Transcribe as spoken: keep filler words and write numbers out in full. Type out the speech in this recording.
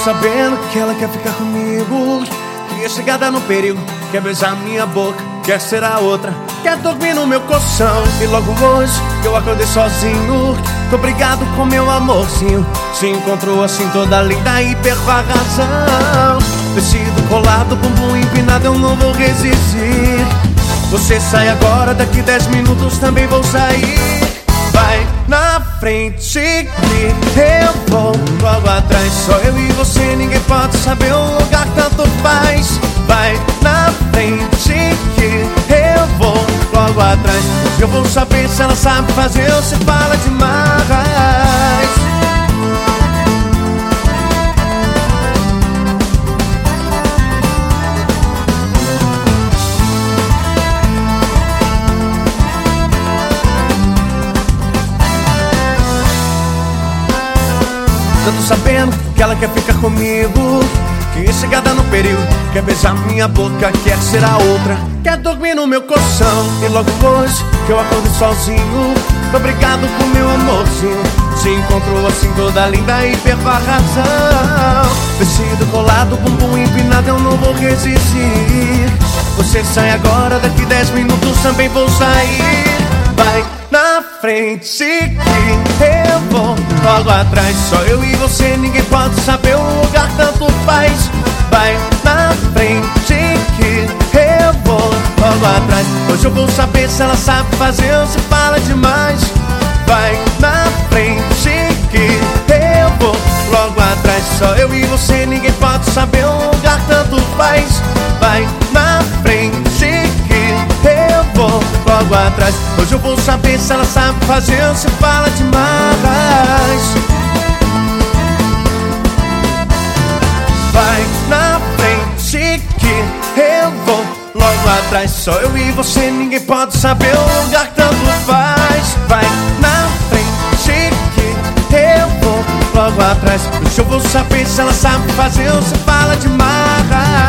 sabendo que ela quer ficar comigo, que é chegada no perigo, quer beijar minha boca, quer ser a outra, quer dormir no meu colchão. E logo hoje que eu acordei sozinho, tô brigado com meu amorzinho. Se encontrou assim toda linda e perco a razão. Vestido colado, bumbum empinado, eu não vou resistir. Você sai agora, daqui dez minutos também vou sair. Vai na frente que eu vou logo atrás. Só eu e você, ninguém pode saber, o lugar tanto faz. Vai na frente que eu vou logo atrás. Eu vou saber se ela sabe fazer ou se fala demais. Eu tô sabendo que ela quer ficar comigo, que é chegada no período, quer beijar minha boca, quer ser a outra, quer dormir no meu colchão. E logo hoje que eu acordei sozinho, tô brigado com meu amorzinho. Se encontrou assim toda linda e perco a razão. Vestido colado, bumbum empinado, eu não vou resistir. Você sai agora, daqui dez minutos também vou sair. Vai na frente que eu vou logo atrás. Só eu e você, ninguém pode saber, o lugar tanto faz. Vai na frente que eu vou logo atrás. Hoje eu vou saber se ela sabe fazer ou se fala demais. Vai na frente que eu vou logo atrás. Só eu e você, ninguém pode saber, o lugar tanto faz. Vai na frente que eu vou logo atrás. Hoje eu vou saber se ela sabe fazer ou se fala demais. Vai na frente que eu vou logo atrás. Só eu e você, ninguém pode saber, o lugar tanto faz. Vai na frente que eu vou logo atrás. Hoje eu vou saber se ela sabe fazer ou se fala demais.